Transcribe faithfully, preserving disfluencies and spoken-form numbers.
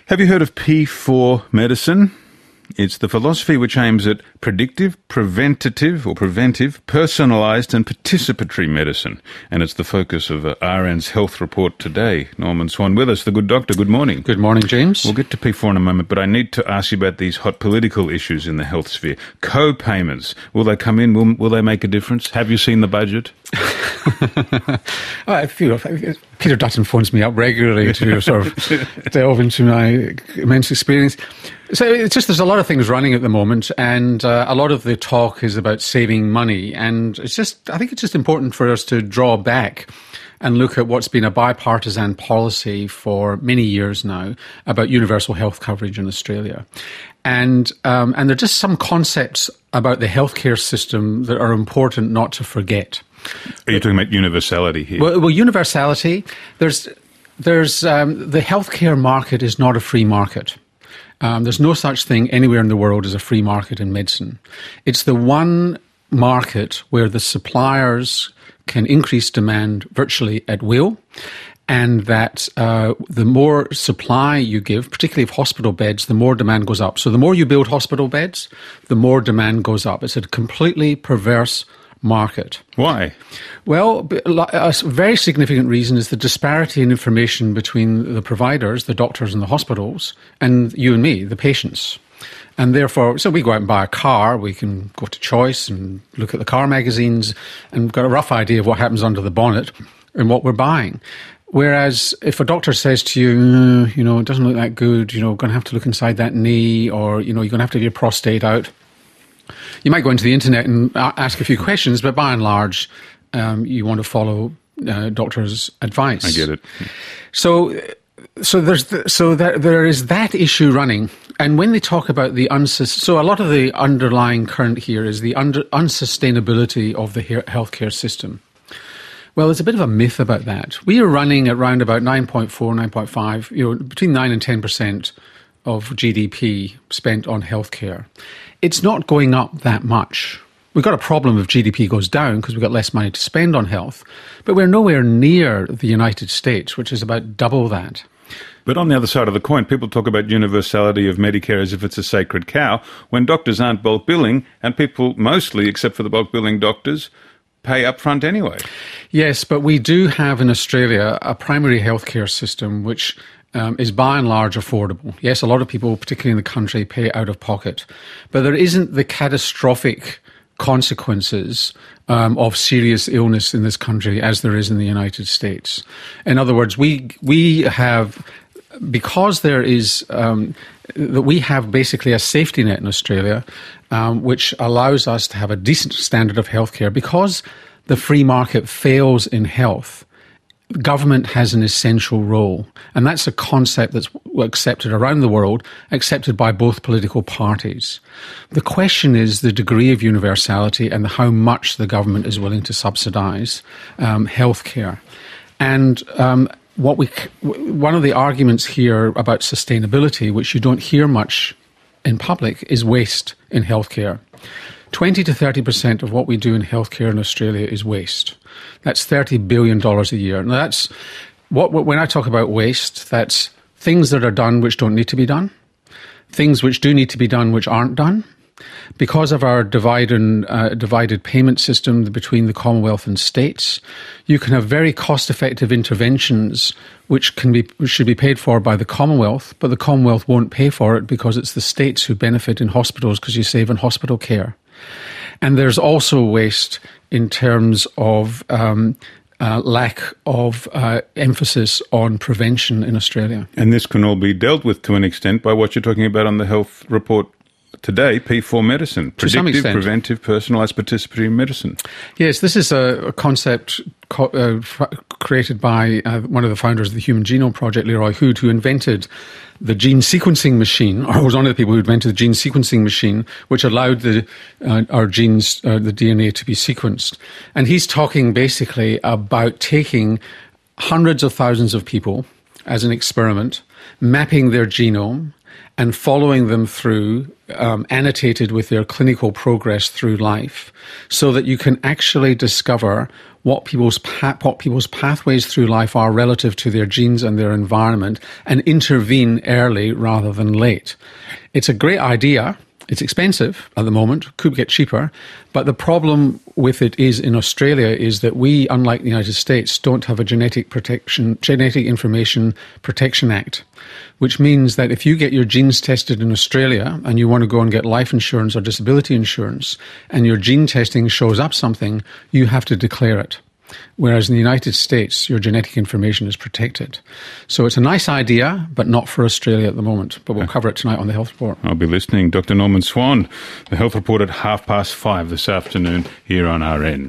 Have you heard of P four medicine? It's the philosophy which aims at predictive, preventative or preventive, personalised and participatory medicine. And it's the focus of uh, R N's Health Report today. Norman Swan with us, the good doctor. Good morning. Good morning, James. We'll get to P four in a moment, but I need to ask you about these hot political issues in the health sphere. Co-payments, will they come in? Will, will they make a difference? Have you seen the budget? I feel Peter Dutton phones me up regularly to sort of delve into my immense experience. So it's just there's a lot of things running at the moment, and uh, a lot of the talk is about saving money. And it's just I think it's just important for us to draw back and look at what's been a bipartisan policy for many years now about universal health coverage in Australia. And um, and there are just some concepts about the healthcare system that are important not to forget. Are you talking about universality here? Well, well universality, there's, there's um, the healthcare market is not a free market. Um, there's no such thing anywhere in the world as a free market in medicine. It's the one market where the suppliers can increase demand virtually at will, and that uh, the more supply you give, particularly of hospital beds, the more demand goes up. So the more you build hospital beds, the more demand goes up. It's a completely perverse market. Why? Well, a very significant reason is the disparity in information between the providers, the doctors and the hospitals, and you and me, the patients. And therefore, so we go out and buy a car, we can go to Choice and look at the car magazines and we've got a rough idea of what happens under the bonnet and what we're buying. Whereas if a doctor says to you, mm, you know, it doesn't look that good, you know, going to have to look inside that knee, or, you know, you're going to have to have your prostate out, you might go into the internet and ask a few questions, but by and large, um, you want to follow uh, doctors' advice. I get it. So, so there's the, so there there is that issue running, and when they talk about the unsus, so a lot of the underlying current here is the under, unsustainability of the healthcare system. Well, there's a bit of a myth about that. We are running at around about nine point four, nine point five, you know, between nine and ten percent of G D P spent on healthcare. It's not going up that much. We've got a problem if G D P goes down because we've got less money to spend on health, but we're nowhere near the United States, which is about double that. But on the other side of the coin, people talk about universality of Medicare as if it's a sacred cow, when doctors aren't bulk billing, and people mostly, except for the bulk billing doctors, pay up front anyway. Yes, but we do have in Australia a primary healthcare system which Um, is by and large affordable. Yes, a lot of people, particularly in the country, pay out of pocket. But there isn't the catastrophic consequences um, of serious illness in this country as there is in the United States. In other words, we we have, because there is, um, we have basically a safety net in Australia um, which allows us to have a decent standard of healthcare. Because the free market fails in health, government has an essential role, and that's a concept that's accepted around the world, accepted by both political parties. The question is the degree of universality and how much the government is willing to subsidise um, healthcare. And um, what we, one of the arguments here about sustainability, which you don't hear much in public, is waste in healthcare. twenty to thirty percent of what we do in healthcare in Australia is waste. That's thirty billion dollars a year. Now that's, what, when I talk about waste, that's things that are done which don't need to be done, things which do need to be done which aren't done. Because of our divide and, uh, divided payment system between the Commonwealth and states, you can have very cost-effective interventions which can be which should be paid for by the Commonwealth, but the Commonwealth won't pay for it because it's the states who benefit in hospitals because you save on hospital care. And there's also waste in terms of um, uh, lack of uh, emphasis on prevention in Australia. And this can all be dealt with to an extent by what you're talking about on the health report today, P four medicine. Predictive, preventive, personalised, participatory medicine. Yes, this is a, a concept co- uh, f- created by uh, one of the founders of the Human Genome Project, Leroy Hood, who invented the gene sequencing machine, or was one of the people who invented the gene sequencing machine, which allowed the uh, our genes, uh, the D N A, to be sequenced. And he's talking basically about taking hundreds of thousands of people as an experiment, mapping their genome, and following them through, um, annotated with their clinical progress through life, so that you can actually discover what people's pa- what people's pathways through life are relative to their genes and their environment, and intervene early rather than late. It's a great idea. It's expensive at the moment, could get cheaper, but the problem with it is in Australia is that we, unlike the United States, don't have a genetic protection, genetic information protection act, which means that if you get your genes tested in Australia and you want to go and get life insurance or disability insurance and your gene testing shows up something, you have to declare it. Whereas in the United States, your genetic information is protected. So it's a nice idea, but not for Australia at the moment. But we'll cover it tonight on the Health Report. I'll be listening. Doctor Norman Swan, the Health Report at half past five this afternoon here on R N.